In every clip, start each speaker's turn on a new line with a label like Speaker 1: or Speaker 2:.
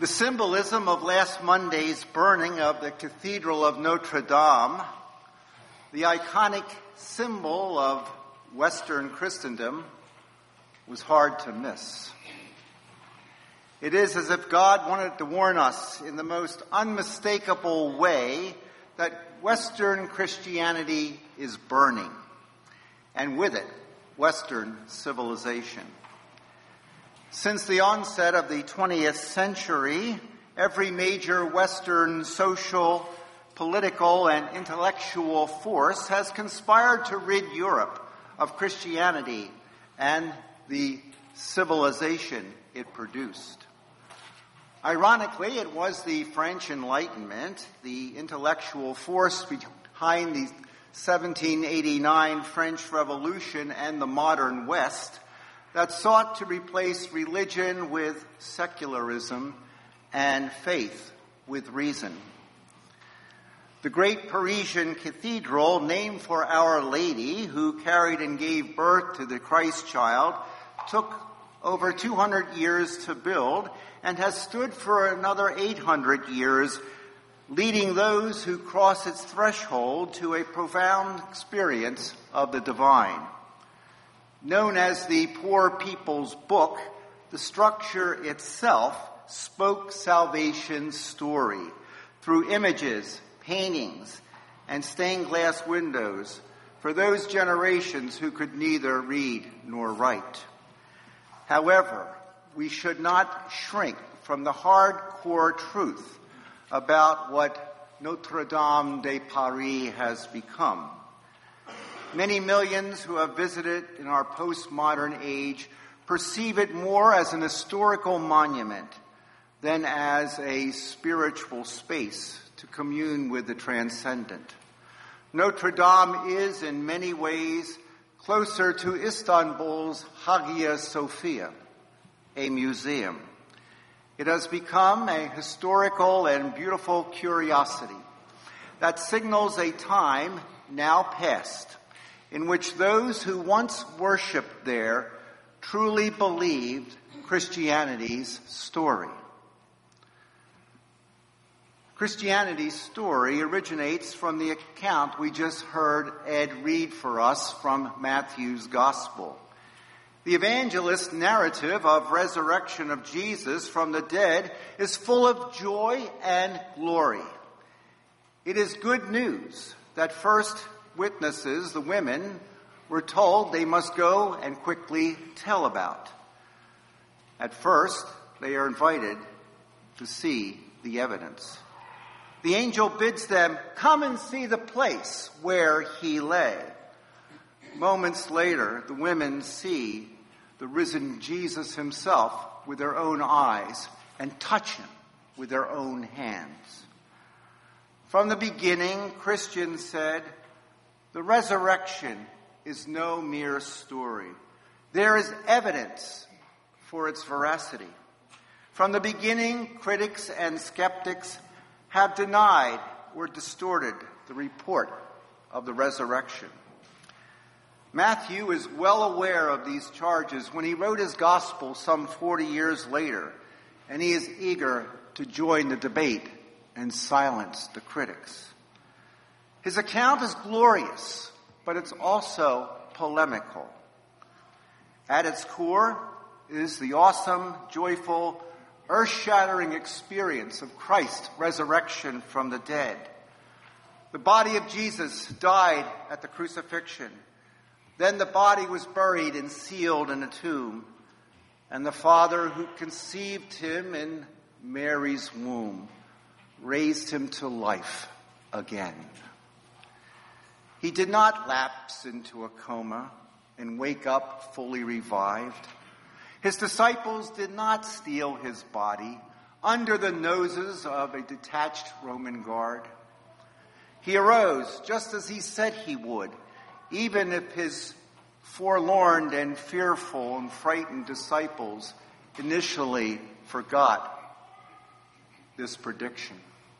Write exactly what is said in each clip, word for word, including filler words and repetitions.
Speaker 1: The symbolism of last Monday's burning of the Cathedral of Notre Dame, the iconic symbol of Western Christendom, was hard to miss. It is as if God wanted to warn us in the most unmistakable way that Western Christianity is burning, and with it, Western civilization. Since the onset of the twentieth century, every major Western social, political, and intellectual force has conspired to rid Europe of Christianity and the civilization it produced. Ironically, it was the French Enlightenment, the intellectual force behind the seventeen eighty-nine French Revolution and the modern West, that sought to replace religion with secularism and faith with reason. The great Parisian cathedral, named for Our Lady, who carried and gave birth to the Christ child, took over two hundred years to build and has stood for another eight hundred years, leading those who cross its threshold to a profound experience of the divine. Known as the Poor People's Book, the structure itself spoke salvation's story through images, paintings, and stained glass windows for those generations who could neither read nor write. However, we should not shrink from the hardcore truth about what Notre Dame de Paris has become. Many millions who have visited in our postmodern age perceive it more as an historical monument than as a spiritual space to commune with the transcendent. Notre Dame is, in many ways, closer to Istanbul's Hagia Sophia, a museum. It has become a historical and beautiful curiosity that signals a time now past in which those who once worshipped there truly believed Christianity's story. Christianity's story originates from the account we just heard Ed read for us from Matthew's Gospel. The evangelist's narrative of resurrection of Jesus from the dead is full of joy and glory. It is good news that first witnesses, the women, were told they must go and quickly tell about. At first, they are invited to see the evidence. The angel bids them come and see the place where he lay. Moments later, the women see the risen Jesus himself with their own eyes and touch him with their own hands. From the beginning, Christians said, the resurrection is no mere story. There is evidence for its veracity. From the beginning, critics and skeptics have denied or distorted the report of the resurrection. Matthew is well aware of these charges when he wrote his gospel some forty years later, and he is eager to join the debate and silence the critics. His account is glorious, but it's also polemical. At its core is the awesome, joyful, earth-shattering experience of Christ's resurrection from the dead. The body of Jesus died at the crucifixion. Then the body was buried and sealed in a tomb. And the Father who conceived him in Mary's womb raised him to life again. He did not lapse into a coma and wake up fully revived. His disciples did not steal his body under the noses of a detached Roman guard. He arose just as he said he would, even if his forlorn and fearful and frightened disciples initially forgot this prediction.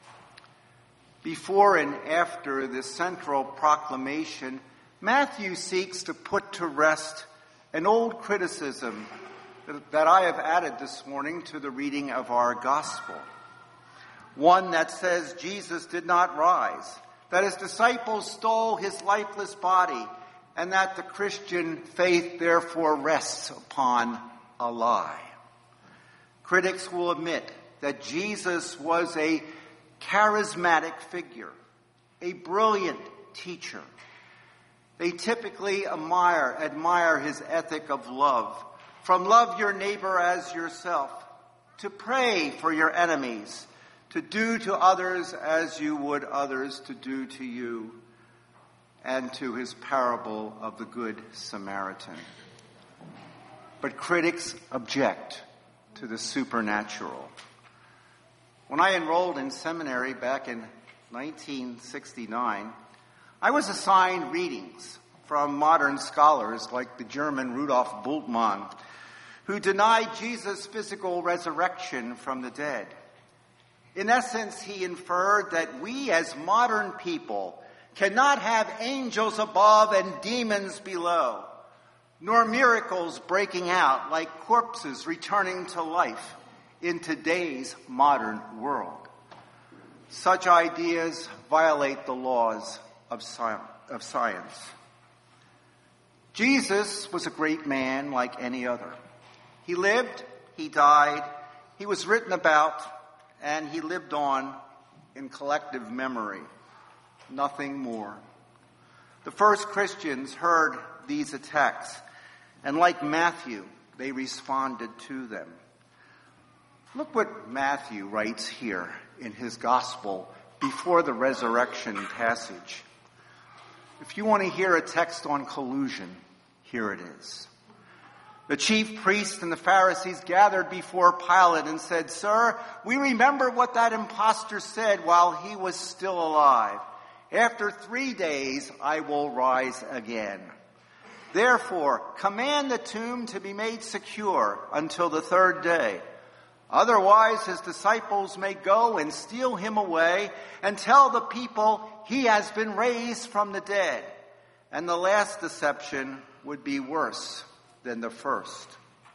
Speaker 1: Before and after this central proclamation, Matthew seeks to put to rest an old criticism that I have added this morning to the reading of our gospel. One that says Jesus did not rise, that his disciples stole his lifeless body, and that the Christian faith therefore rests upon a lie. Critics will admit that Jesus was a charismatic figure, a brilliant teacher. They typically admire, admire his ethic of love, from love your neighbor as yourself, to pray for your enemies, to do to others as you would others to do to you, and to his parable of the Good Samaritan. But critics object to the supernatural. When I enrolled in seminary back in nineteen sixty-nine, I was assigned readings from modern scholars like the German Rudolf Bultmann, who denied Jesus' physical resurrection from the dead. In essence, he inferred that we as modern people cannot have angels above and demons below, nor miracles breaking out like corpses returning to life in today's modern world. Such ideas violate the laws of science. Jesus was a great man like any other. He lived, he died, he was written about, and he lived on in collective memory. Nothing more. The first Christians heard these attacks, and like Matthew, they responded to them. Look what Matthew writes here in his gospel before the resurrection passage. If you want to hear a text on collusion, here it is. The chief priests and the Pharisees gathered before Pilate and said, "Sir, we remember what that impostor said while he was still alive. After three days, I will rise again. Therefore, command the tomb to be made secure until the third day. Otherwise, his disciples may go and steal him away and tell the people he has been raised from the dead. And the last deception would be worse than the first."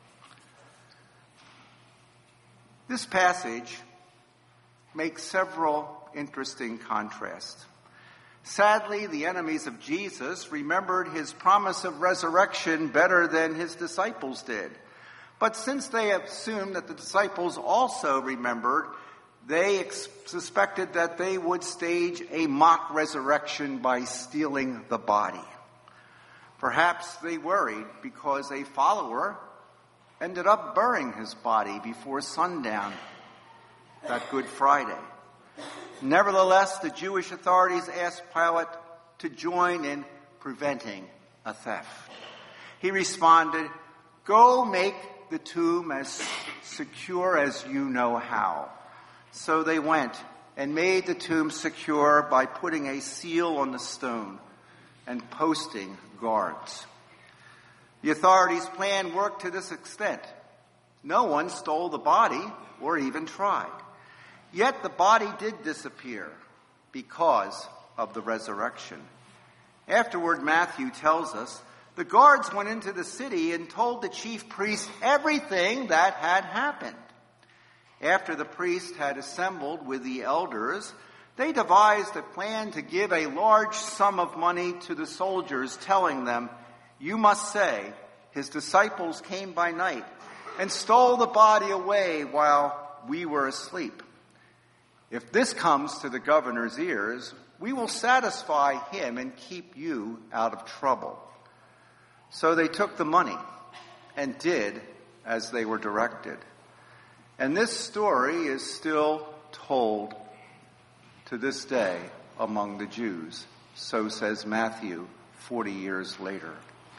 Speaker 1: This passage makes several interesting contrasts. Sadly, the enemies of Jesus remembered his promise of resurrection better than his disciples did. But since they assumed that the disciples also remembered, they ex- suspected that they would stage a mock resurrection by stealing the body. Perhaps they worried because a follower ended up burying his body before sundown that Good Friday. Nevertheless, the Jewish authorities asked Pilate to join in preventing a theft. He responded, "Go make the tomb as secure as you know how." So they went and made the tomb secure by putting a seal on the stone and posting guards. The authorities' plan worked to this extent. No one stole the body or even tried. Yet the body did disappear because of the resurrection. Afterward, Matthew tells us, the guards went into the city and told the chief priests everything that had happened. After the priest had assembled with the elders, they devised a plan to give a large sum of money to the soldiers, telling them, "You must say, his disciples came by night and stole the body away while we were asleep. If this comes to the governor's ears, we will satisfy him and keep you out of trouble." So they took the money and did as they were directed. And this story is still told to this day among the Jews. So says Matthew forty years later.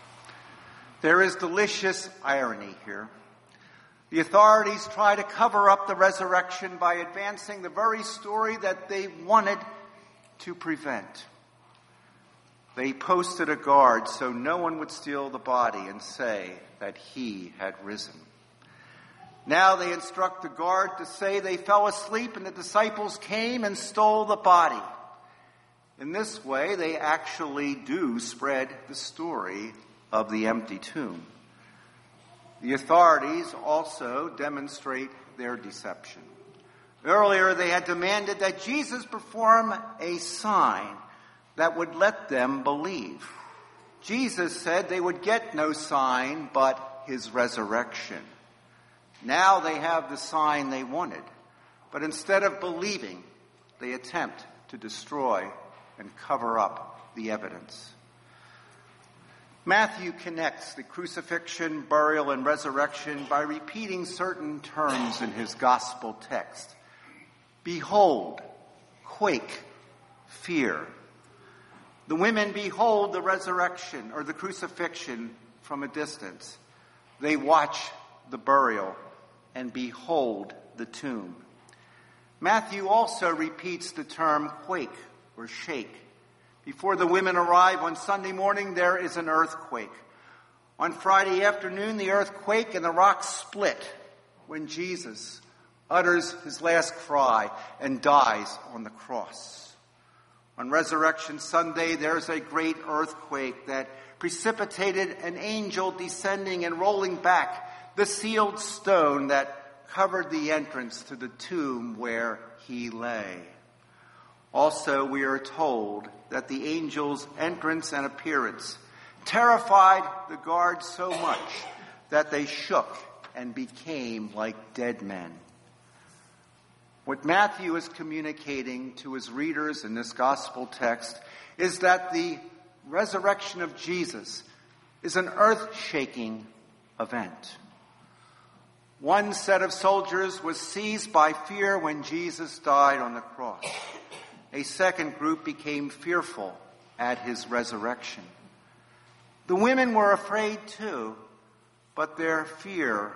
Speaker 1: There is delicious irony here. The authorities try to cover up the resurrection by advancing the very story that they wanted to prevent. They posted a guard so no one would steal the body and say that he had risen. Now they instruct the guard to say they fell asleep and the disciples came and stole the body. In this way, they actually do spread the story of the empty tomb. The authorities also demonstrate their deception. Earlier, they had demanded that Jesus perform a sign that would let them believe. Jesus said they would get no sign but his resurrection. Now they have the sign they wanted, but instead of believing, they attempt to destroy and cover up the evidence. Matthew connects the crucifixion, burial, and resurrection by repeating certain terms in his gospel text. Behold, quake, fear. The women behold the resurrection or the crucifixion from a distance. They watch the burial and behold the tomb. Matthew also repeats the term quake or shake. Before the women arrive on Sunday morning, there is an earthquake. On Friday afternoon, the earthquake and the rocks split when Jesus utters his last cry and dies on the cross. On Resurrection Sunday, there's a great earthquake that precipitated an angel descending and rolling back the sealed stone that covered the entrance to the tomb where he lay. Also, we are told that the angel's entrance and appearance terrified the guards so much that they shook and became like dead men. What Matthew is communicating to his readers in this gospel text is that the resurrection of Jesus is an earth-shaking event. One set of soldiers was seized by fear when Jesus died on the cross. A second group became fearful at his resurrection. The women were afraid too, but their fear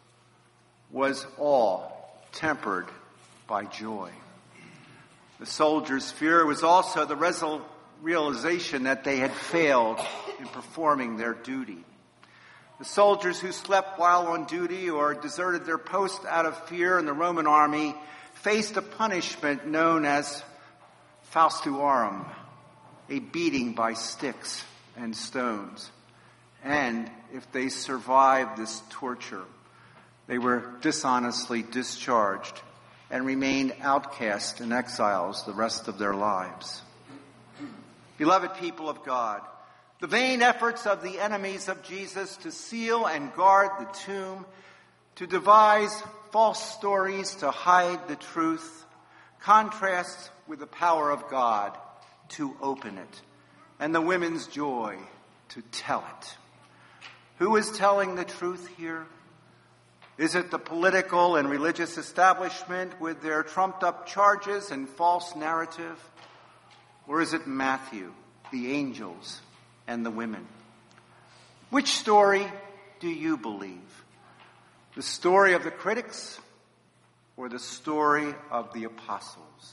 Speaker 1: was all tempered by joy. The soldiers' fear was also the resol- realization that they had failed in performing their duty. The soldiers who slept while on duty or deserted their post out of fear in the Roman army faced a punishment known as faustuarum, a beating by sticks and stones. And if they survived this torture, they were dishonestly discharged and remained outcast and exiles the rest of their lives. Beloved people of God, the vain efforts of the enemies of Jesus to seal and guard the tomb, to devise false stories to hide the truth, contrasts with the power of God to open it, and the women's joy to tell it. Who is telling the truth here? Is it the political and religious establishment with their trumped-up charges and false narrative? Or is it Matthew, the angels, and the women? Which story do you believe? The story of the critics or the story of the apostles?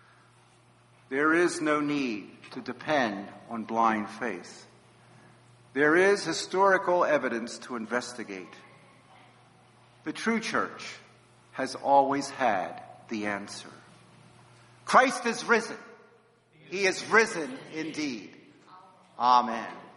Speaker 1: There is no need to depend on blind faith. There is historical evidence to investigate. The true church has always had the answer. Christ is risen. He is risen indeed. Amen.